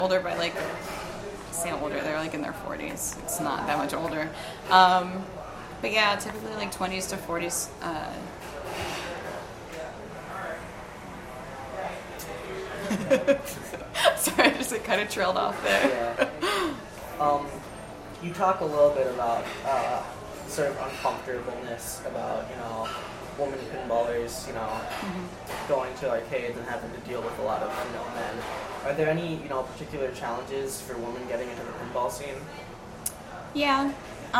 older by like, I say older, they're like in their 40s. It's not that much older. But yeah, typically like 20s to 40s. Sorry, I just kind of trailed off there. Yeah. You talk a little bit about sort of uncomfortableness about, women pinballers, going to arcades and having to deal with a lot of men. Are there any, particular challenges for women getting into the pinball scene? Yeah.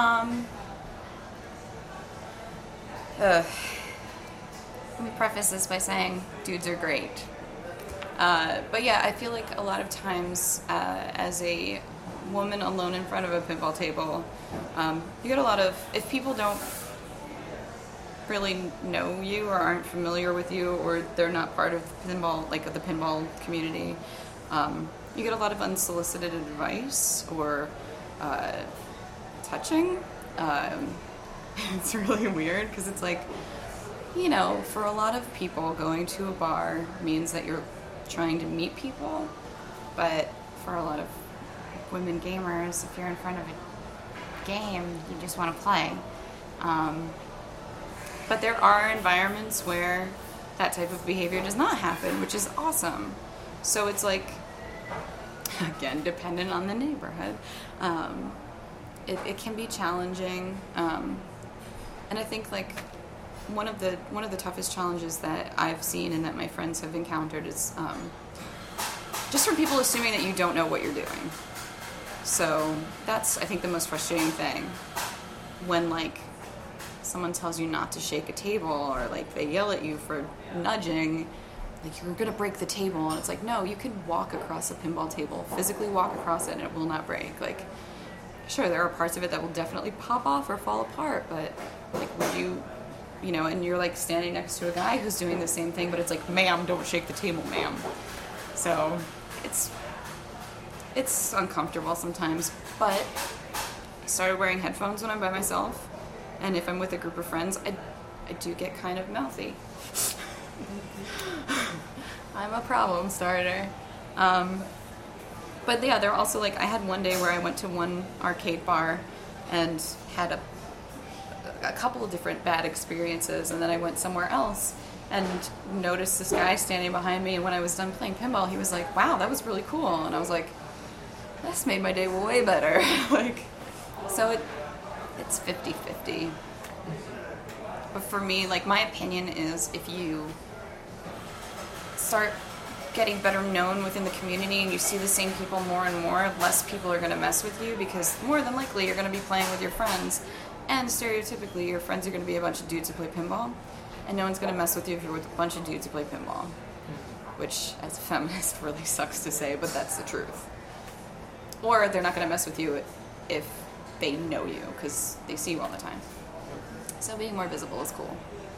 Let me preface this by saying dudes are great. But yeah, I feel like a lot of times as a woman alone in front of a pinball table, you get a lot of, if people don't really know you or aren't familiar with you or they're not part of the pinball, like the pinball community, you get a lot of unsolicited advice or touching. It's really weird because it's like, for a lot of people, going to a bar means that you're trying to meet people, but for a lot of women gamers, if you're in front of a game, you just want to play. But there are environments where that type of behavior does not happen, which is awesome. So it's like, again, dependent on the neighborhood. It can be challenging, and I think like one of the toughest challenges that I've seen and that my friends have encountered is just from people assuming that you don't know what you're doing. So that's, I think, the most frustrating thing when like someone tells you not to shake a table or like they yell at you for nudging, like you're gonna break the table, and it's like, no, you could walk across a pinball table, physically walk across it, and it will not break. Like, sure, there are parts of it that will definitely pop off or fall apart, but like would you, and you're like standing next to a guy who's doing the same thing, but it's like, ma'am, don't shake the table, ma'am. So it's uncomfortable sometimes, but I started wearing headphones when I'm by myself, and if I'm with a group of friends, I do get kind of mouthy. I'm a problem starter. But yeah, there are also like, I had one day where I went to one arcade bar and had a couple of different bad experiences, and then I went somewhere else and noticed this guy standing behind me, and when I was done playing pinball, he was like, wow, that was really cool. And I was like, this made my day way better. So it's 50-50. But for me, like, my opinion is if you start getting better known within the community and you see the same people more and more, less people are going to mess with you, because more than likely you're going to be playing with your friends, and stereotypically your friends are going to be a bunch of dudes who play pinball, and no one's going to mess with you if you're with a bunch of dudes who play pinball, which as a feminist really sucks to say, but that's the truth. Or they're not going to mess with you if they know you, because they see you all the time. So being more visible is cool.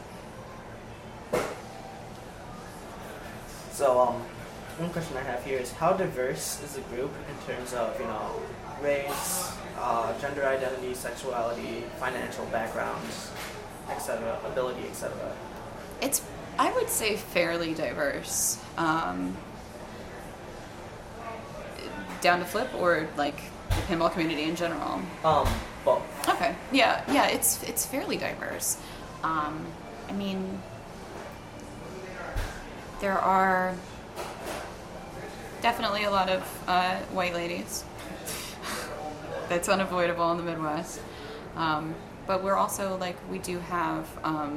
So, one question I have here is, how diverse is the group in terms of, race, gender identity, sexuality, financial backgrounds, etc., ability, etc.? It's, I would say, fairly diverse. Down to Flip, or like the pinball community in general? Both. Okay. Yeah, it's fairly diverse. I mean, there are definitely a lot of white ladies. That's unavoidable in the Midwest. But we're also, like, we do have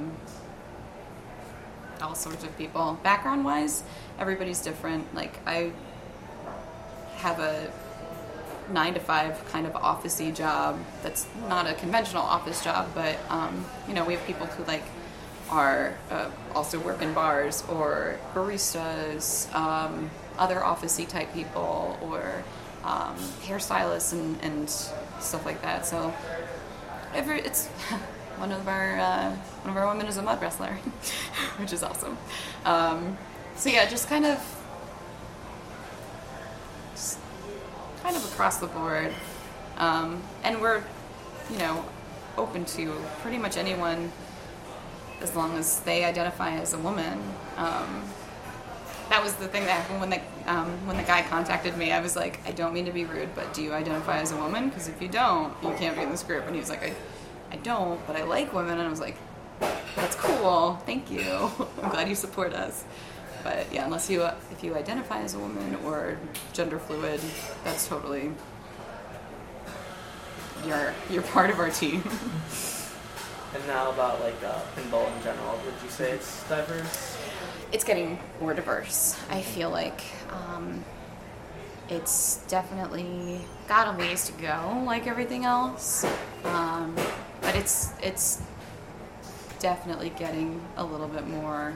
all sorts of people. Background-wise, everybody's different. Like, I have a 9-to-5 kind of office-y job that's not a conventional office job, but we have people who like are also work in bars, or baristas, other office-y type people, or hairstylists and stuff like that. So it's one of our women is a mud wrestler, which is awesome. So yeah, just kind of across the board, and we're open to pretty much anyone as long as they identify as a woman. That was the thing that happened when when the guy contacted me, I was like, I don't mean to be rude, but do you identify as a woman? Because if you don't, you can't be in this group. And he was like, I don't, but I like women. And I was like, that's cool. Thank you. I'm glad you support us. But yeah, if you identify as a woman or gender fluid, that's totally you're part of our team. And now about like pinball in general, would you say it's diverse? It's getting more diverse. I feel like it's definitely got a ways to go, like everything else. But it's definitely getting a little bit more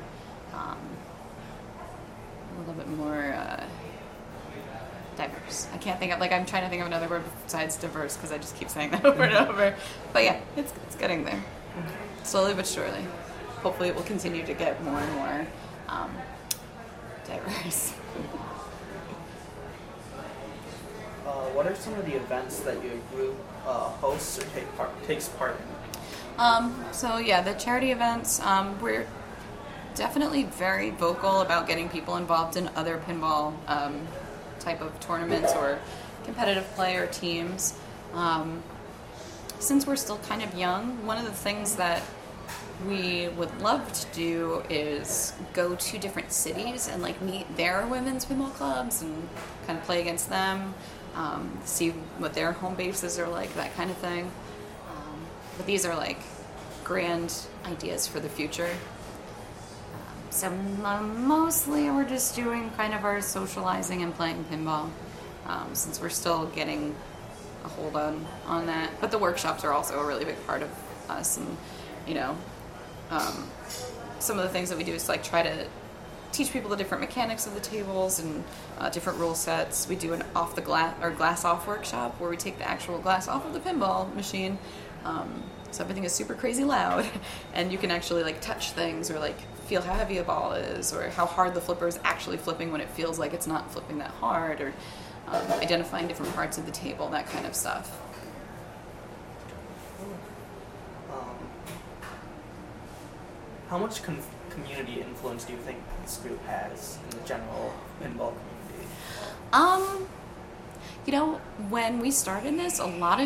diverse. I can't think of, I'm trying to think of another word besides diverse because I just keep saying that over and over. But yeah, it's getting there. Slowly but surely. Hopefully it will continue to get more and more diverse. What are some of the events that your group hosts or takes part in? So yeah, the charity events, we're definitely very vocal about getting people involved in other pinball type of tournaments or competitive play or teams. Since we're still kind of young, one of the things that we would love to do is go to different cities and meet their women's pinball clubs and kind of play against them, see what their home bases are like, that kind of thing. But these are grand ideas for the future. So mostly we're just doing kind of our socializing and playing pinball, since we're still getting a hold on that. But the workshops are also a really big part of us, and some of the things that we do is try to teach people the different mechanics of the tables and different rule sets. We do an off the glass or glass off workshop where we take the actual glass off of the pinball machine. So everything is super crazy loud, and you can actually touch things or feel how heavy a ball is or how hard the flipper is actually flipping when it feels like it's not flipping that hard, or identifying different parts of the table, that kind of stuff. How much community influence do you think this group has in the general pinball community? When we started this, a lot of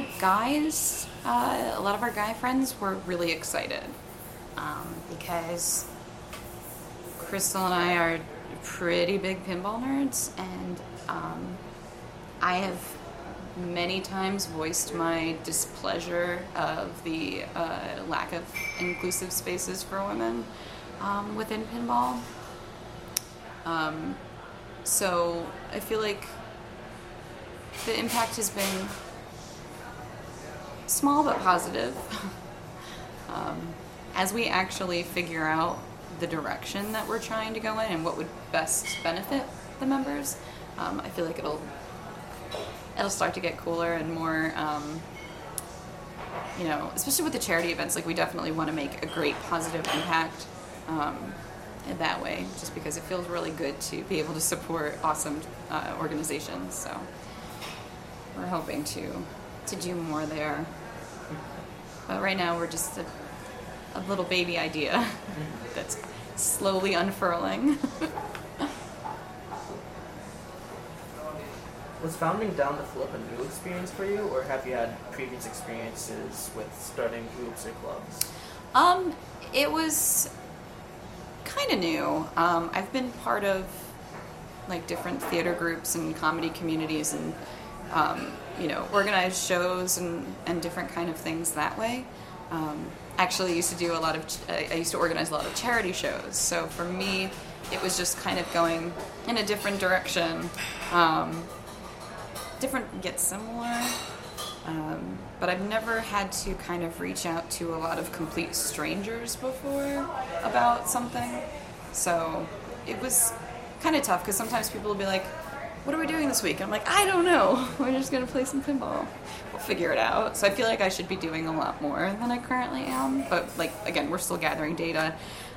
our guy friends were really excited, because Crystal and I are pretty big pinball nerds, and I have many times voiced my displeasure of the lack of inclusive spaces for women within pinball. So I feel like the impact has been small but positive. As we actually figure out the direction that we're trying to go in and what would best benefit the members, I feel like it'll start to get cooler and more, especially with the charity events. We definitely want to make a great positive impact in that way, just because it feels really good to be able to support awesome organizations. So we're hoping to do more there. But right now we're just a little baby idea that's slowly unfurling. Was founding Down to Flip a new experience for you, or have you had previous experiences with starting groups or clubs? It was kind of new. I've been part of different theater groups and comedy communities and organized shows and different kind of things that way. Actually, I used to organize a lot of charity shows. So for me, it was just kind of going in a different direction. Different yet similar. But I've never had to kind of reach out to a lot of complete strangers before about something. So it was kind of tough because sometimes people will be like, what are we doing this week? And I'm like, I don't know. We're just going to play some pinball. We'll figure it out. So I feel like I should be doing a lot more than I currently am. But again, we're still gathering data.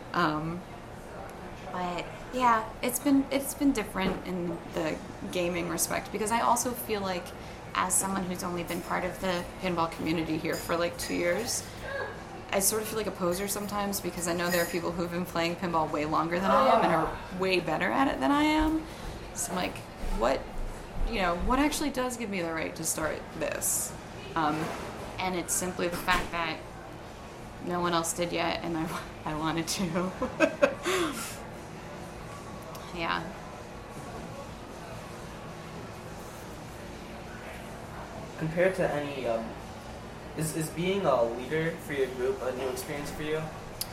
But yeah, it's been different in the gaming respect, because I also feel like, as someone who's only been part of the pinball community here for 2 years, I sort of feel like a poser sometimes, because I know there are people who've been playing pinball way longer than I am and are way better at it than I am. So I'm like, what actually does give me the right to start this? And it's simply the fact that no one else did yet, and I wanted to. Yeah. Compared to any, is being a leader for your group a new experience for you?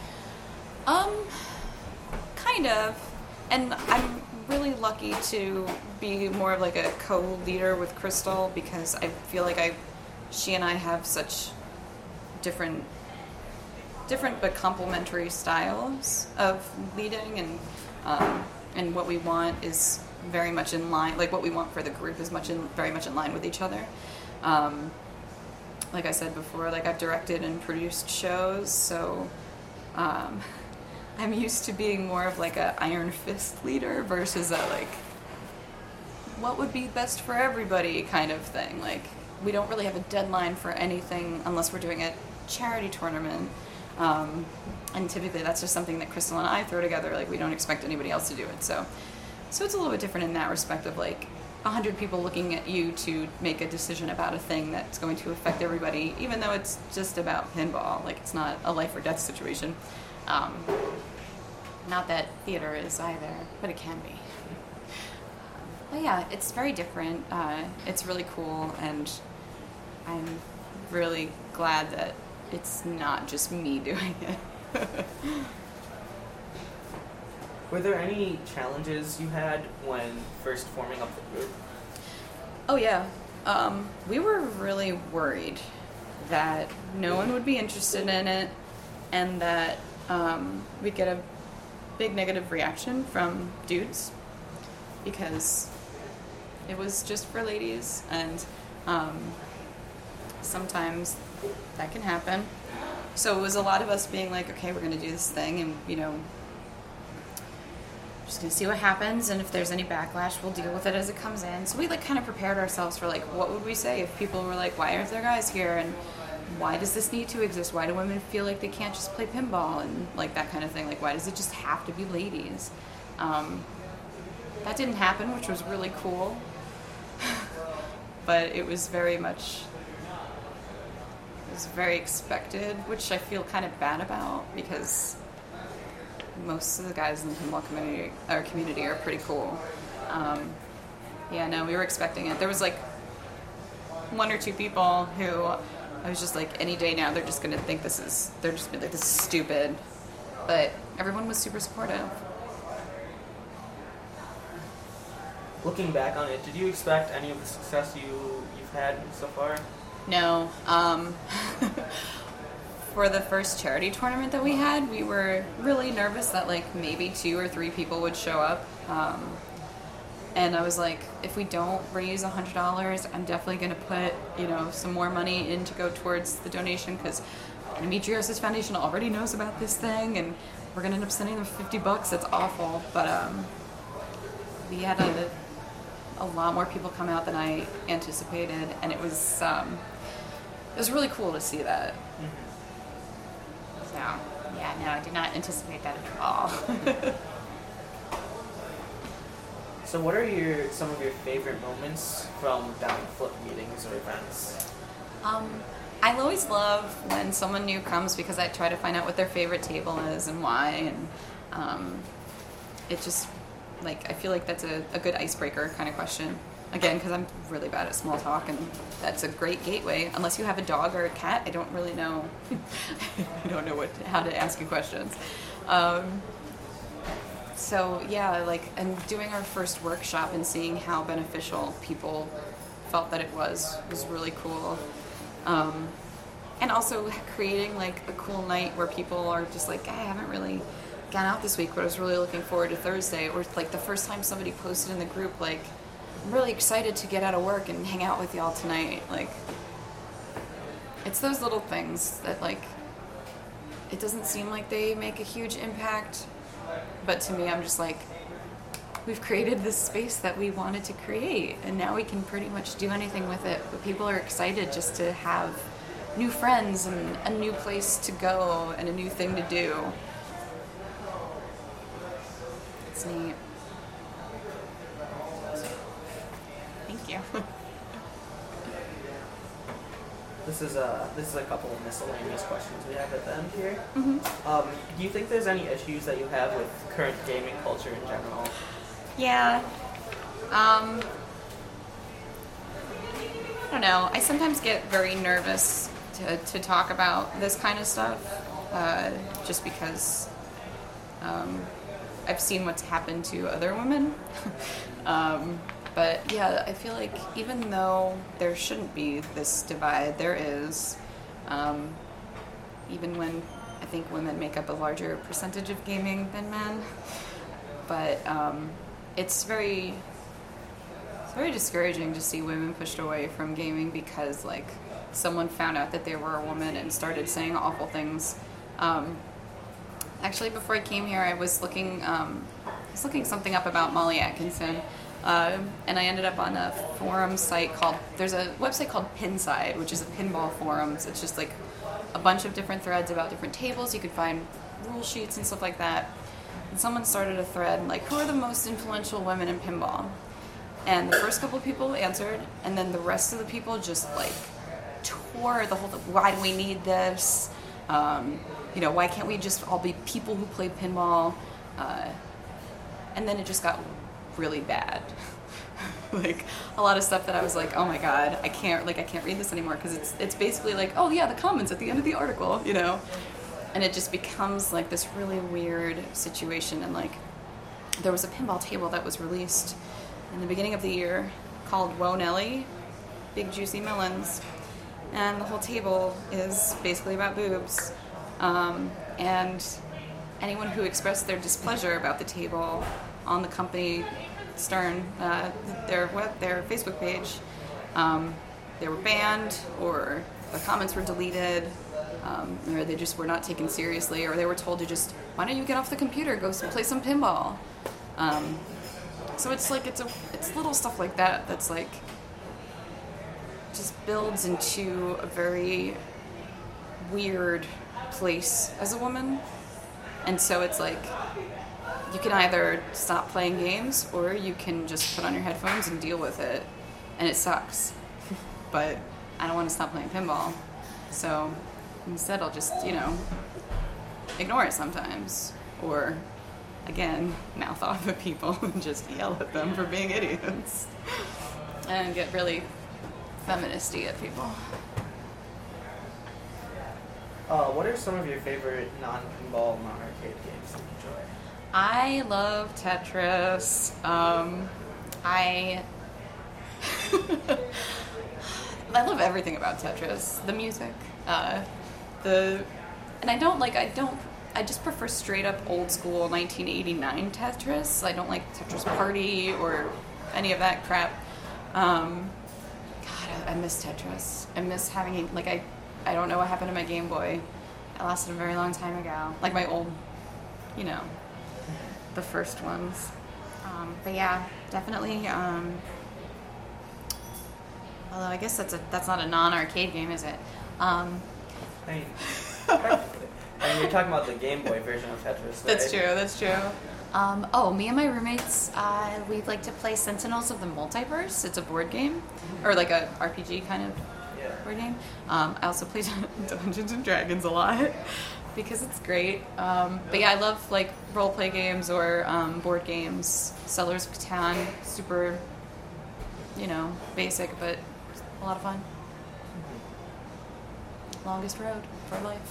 Kind of. And I'm really lucky to be more of like a co-leader with Crystal, because I feel like she and I have such different but complementary styles of leading, and what we want is very much in line. Like what we want for the group is very much in line with each other. Like I said before, like I've directed and produced shows, so I'm used to being more of like a iron fist leader versus a like what would be best for everybody kind of thing. Like we don't really have a deadline for anything unless we're doing a charity tournament. And typically that's just something that Crystal and I throw together. Like we don't expect anybody else to do it. So it's a little bit different in that respect of like 100 people looking at you to make a decision about a thing that's going to affect everybody, even though it's just about pinball. Like it's not a life or death situation. Not that theater is either, but it can be. But yeah, it's very different. It's really cool, and I'm really glad that it's not just me doing it. Were there any challenges you had when first forming up the group? Oh yeah. We were really worried that no one would be interested in it, and that we'd get a big negative reaction from dudes, because it was just for ladies, and sometimes that can happen. So it was a lot of us being like, okay, we're going to do this thing, and just going to see what happens, and if there's any backlash, we'll deal with it as it comes in. So we like kind of prepared ourselves for like, what would we say if people were like, why aren't there guys here, and why does this need to exist? Why do women feel like they can't just play pinball, and like that kind of thing? Like, why does it just have to be ladies? That didn't happen, which was really cool. But it was very expected, which I feel kind of bad about, because most of the guys in the pinball community are pretty cool. Yeah, no, we were expecting it. There was like one or two people who I was just like, any day now they're just gonna think this is stupid. But everyone was super supportive. Looking back on it, did you expect any of the success you've had so far? No. For the first charity tournament that we had, we were really nervous that like maybe 2 or 3 people would show up. And I was like, if we don't raise $100, I'm definitely going to put, some more money in to go towards the donation, because Endometriosis Foundation already knows about this thing, and we're going to end up sending them $50. That's awful. But we had a lot more people come out than I anticipated, and it was really cool to see that. Mm-hmm. So, yeah, no, I did not anticipate that at all. So what are some of your favorite moments from Down Flip meetings or events? I always love when someone new comes, because I try to find out what their favorite table is and why, and it just, like, I feel like that's a good icebreaker kind of question. Again, because I'm really bad at small talk, and that's a great gateway. Unless you have a dog or a cat, I don't really know. I don't know how to ask you questions. So yeah, like, and doing our first workshop and seeing how beneficial people felt that it was really cool. And also creating like a cool night where people are just like, I haven't really gone out this week, but I was really looking forward to Thursday. Or like the first time somebody posted in the group, like, I'm really excited to get out of work and hang out with y'all tonight. Like, it's those little things that, like, it doesn't seem like they make a huge impact, but to me, I'm just like, we've created this space that we wanted to create, and now we can pretty much do anything with it. But people are excited just to have new friends and a new place to go and a new thing to do. It's neat. you. This is a couple of miscellaneous questions we have at the end here. Mm-hmm. Do you think there's any issues that you have with current gaming culture in general? Yeah. I don't know. I sometimes get very nervous to talk about this kind of stuff, just because I've seen what's happened to other women. But yeah, I feel like even though there shouldn't be this divide, there is. Even when I think women make up a larger percentage of gaming than men. But it's very discouraging to see women pushed away from gaming because like someone found out that they were a woman and started saying awful things. Actually, before I came here, I was looking something up about Molly Atkinson. And I ended up on a forum site there's a website called Pinside, which is a pinball forums. It's just like a bunch of different threads about different tables. You could find rule sheets and stuff like that. And someone started a thread like, who are the most influential women in pinball? And the first couple of people answered, and then the rest of the people just like tore the whole thing. Why do we need this? Why can't we just all be people who play pinball? And then it just got really bad. Like a lot of stuff that I was like, oh my god, I can't read this anymore because it's basically like, oh yeah, the comments at the end of the article, and it just becomes like this really weird situation. And like there was a pinball table that was released in the beginning of the year called Whoa Nelly, Big Juicy Melons, and the whole table is basically about boobs, and anyone who expressed their displeasure about the table on the company Stern, their Facebook page, they were banned, or the comments were deleted, or they just were not taken seriously, or they were told to just, why don't you get off the computer, go play some pinball. So it's like it's little stuff like that that's like just builds into a very weird place as a woman. And so it's like you can either stop playing games or you can just put on your headphones and deal with it. And it sucks. But I don't want to stop playing pinball. So instead I'll just, ignore it sometimes. Or, again, mouth off at people and just yell at them for being idiots. And get really feministy at people. What are some of your favorite non-pinball, non-arcade games that you enjoy? I love Tetris. I love everything about Tetris. The music, I just prefer straight up old school 1989 Tetris. I don't like Tetris Party or any of that crap. God, I miss Tetris. I miss having I don't know what happened to my Game Boy. It lasted a very long time ago. Like my old, the first ones. But yeah, definitely. Although I guess that's not a non-arcade game, is it? I mean, you're talking about the Game Boy version of Tetris, right? That's true. Me and my roommates, we like to play Sentinels of the Multiverse. It's a board game, or like a RPG kind of board game. I also play Dungeons and Dragons a lot because it's great. But yeah, I love like role play games or board games. Settlers of Catan, super, basic, but a lot of fun. Longest road for life.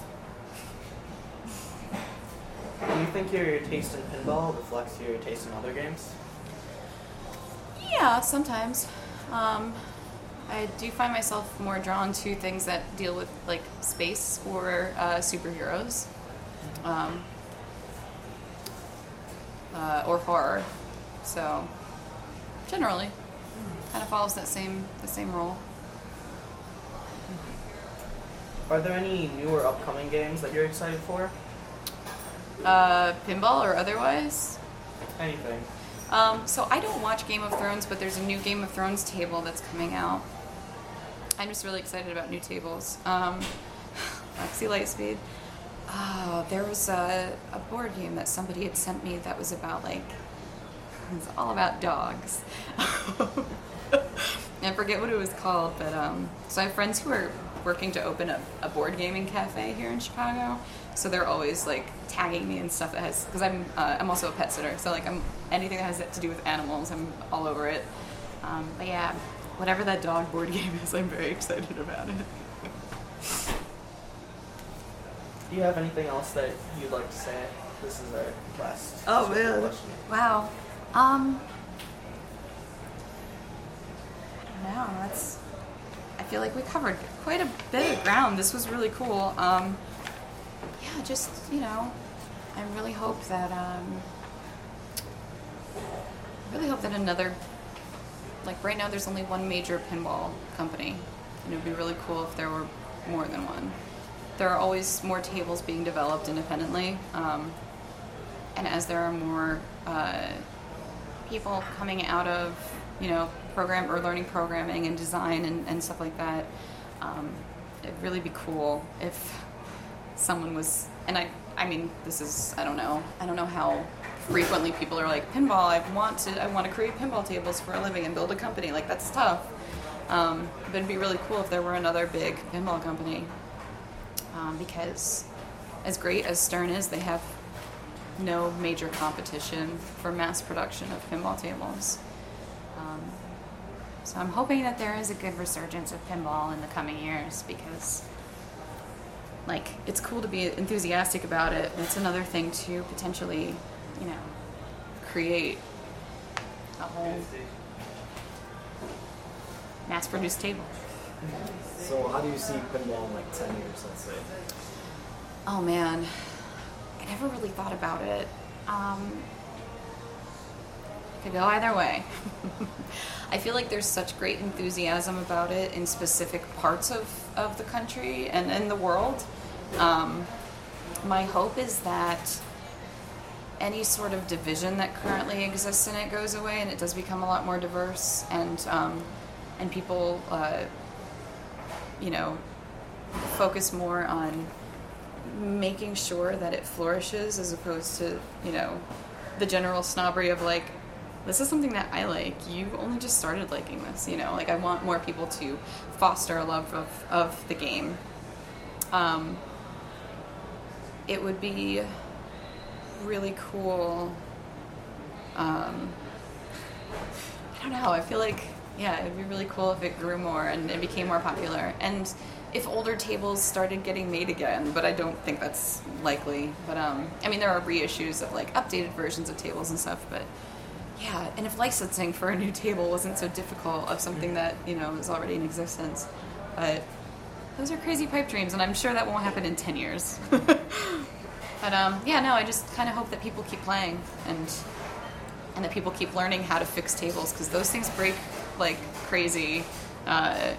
Do you think your taste in pinball reflects your taste in other games? Yeah, sometimes. I do find myself more drawn to things that deal with like space or superheroes, or horror. So generally, kind of follows the same rule. Are there any new or upcoming games that you're excited for? Pinball or otherwise? Anything. So I don't watch Game of Thrones, but there's a new Game of Thrones table that's coming out. I'm just really excited about new tables. Lexi Lightspeed. There was a board game that somebody had sent me that was about it's all about dogs. I forget what it was called, but so I have friends who are working to open up a board gaming cafe here in Chicago. So they're always like tagging me and stuff that has, because I'm also a pet sitter, so like anything that has to do with animals, I'm all over it. But yeah, whatever that dog board game is, I'm very excited about it. Do you have anything else that you'd like to say? This is our last Oh sort of man, question. wow. I don't know. I feel like we covered quite a bit of ground. This was really cool. Yeah, just, I really hope that another, like right now there's only one major pinball company, and it would be really cool if there were more than one. There are always more tables being developed independently, and as there are more people coming out of, program or learning programming and design and stuff like that, it'd really be cool if someone was, and I mean, this is, I don't know how frequently people are like, pinball, I want to create pinball tables for a living and build a company, like that's tough. But it'd be really cool if there were another big pinball company, because as great as Stern is, they have no major competition for mass production of pinball tables. So I'm hoping that there is a good resurgence of pinball in the coming years, because like it's cool to be enthusiastic about it, but it's another thing to potentially, create a whole mass-produced table. So how do you see pinball in like 10 years, let's say? Oh man, I never really thought about it. Could go either way. I feel like there's such great enthusiasm about it in specific parts of the country and in the world. My hope is that any sort of division that currently exists in it goes away, and it does become a lot more diverse, and people, focus more on making sure that it flourishes, as opposed to, the general snobbery of like, this is something that I like. You've only just started liking this, Like, I want more people to foster a love of the game. It would be really cool. I don't know. I feel like, it'd be really cool if it grew more and it became more popular. And if older tables started getting made again, but I don't think that's likely. But, there are reissues of, like, updated versions of tables and stuff, but yeah, and if licensing for a new table wasn't so difficult of something that, is already in existence. But those are crazy pipe dreams, and I'm sure that won't happen in 10 years. But, I just kind of hope that people keep playing and that people keep learning how to fix tables, because those things break like crazy. But,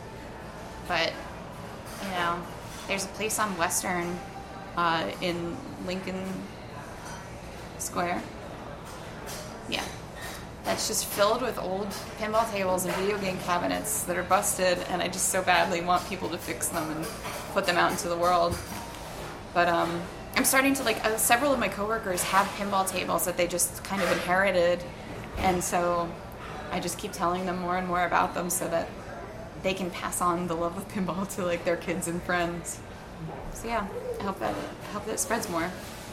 there's a place on Western in Lincoln Square. Yeah. That's just filled with old pinball tables and video game cabinets that are busted, and I just so badly want people to fix them and put them out into the world. But I'm starting to, several of my coworkers have pinball tables that they just kind of inherited, and so I just keep telling them more and more about them so that they can pass on the love of pinball to, their kids and friends. So yeah, I hope that spreads more.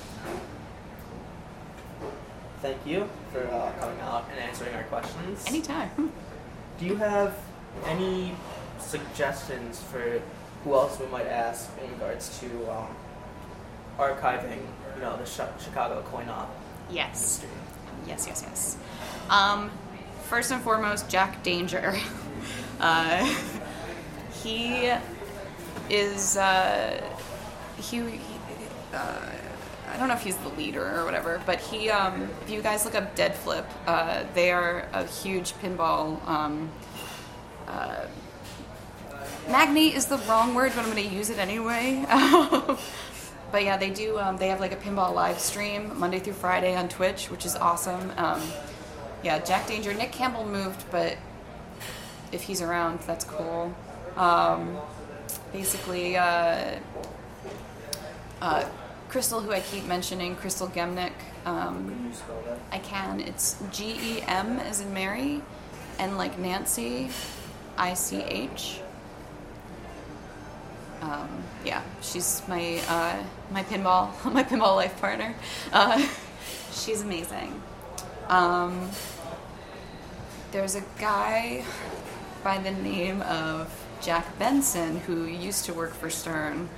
Thank you for coming out and answering our questions. Anytime. Do you have any suggestions for who else we might ask in regards to archiving, the Chicago coin-op Yes. history? Yes. First and foremost, Jack Danger. He is, I don't know if he's the leader or whatever, but he, if you guys look up Dead Flip, they are a huge pinball, magnate is the wrong word, but I'm going to use it anyway. But yeah, they do, they have a pinball live stream Monday through Friday on Twitch, which is awesome. Jack Danger. Nick Campbell moved, but if he's around, that's cool. Basically, Crystal, who I keep mentioning, Crystal Gemnick. Can you spell that? I can. It's GEM as in Mary, N like Nancy, ICH. Yeah, she's my my pinball life partner. She's amazing. There's a guy by the name of Jack Benson who used to work for Stern.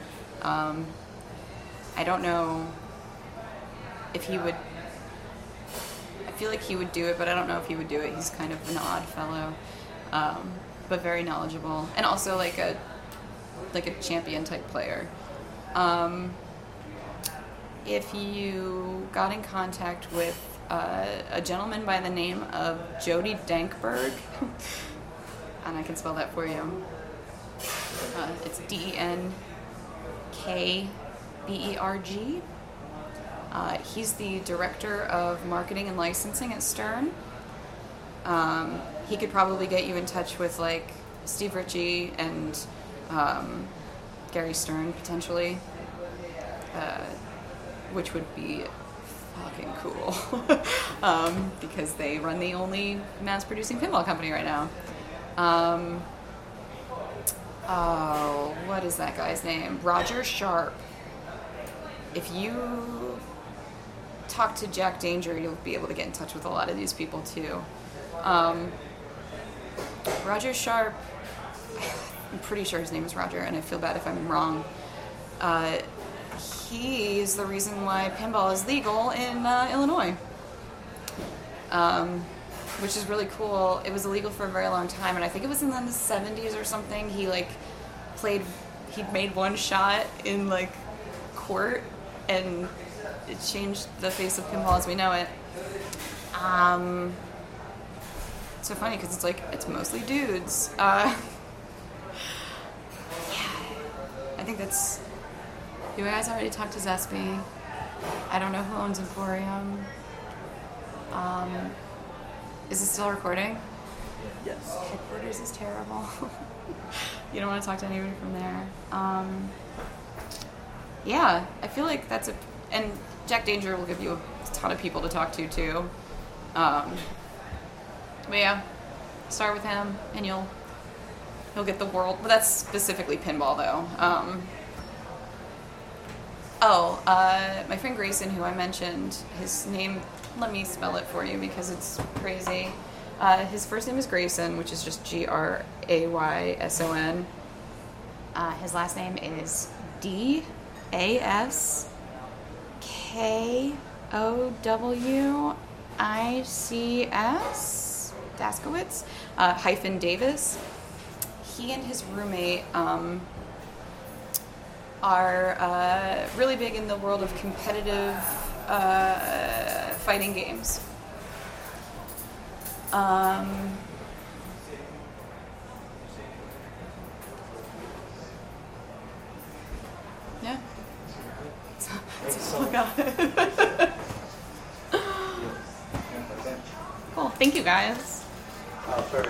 I don't know if he would. I feel like he would do it, but I don't know if he would do it. He's kind of an odd fellow, but very knowledgeable, and also like a champion type player. If you got in contact with a gentleman by the name of Jody Dankberg, and I can spell that for you. It's DENKBERG. He's the director of marketing and licensing at Stern. He could probably get you in touch with like Steve Ritchie and Gary Stern potentially, which would be fucking cool because they run the only mass-producing pinball company right now. Oh, what is that guy's name? Roger Sharp. If you talk to Jack Danger, you'll be able to get in touch with a lot of these people too. Roger Sharp, I'm pretty sure his name is Roger, and I feel bad if I'm wrong. He is the reason why pinball is legal in Illinois, which is really cool. It was illegal for a very long time, and I think it was in the 70s or something. He made one shot in like court, and it changed the face of pinball as we know it. It's so funny because it's mostly dudes. Yeah, I think that's. You guys already talked to Zespi. I don't know who owns Emporium. Is it still recording? Yes. Headquarters is terrible. You don't want to talk to anybody from there. Yeah, I feel like that's and Jack Danger will give you a ton of people to talk to too. But yeah, start with him and you'll get the world. But that's specifically pinball though. My friend Grayson, who I mentioned, his name, let me spell it for you because it's crazy. His first name is Grayson, which is just Grayson. His last name is Daskowics, Daskowitz, -Davis. He and his roommate are really big in the world of competitive fighting games. Yeah. That's all I got. Cool. Thank you, guys.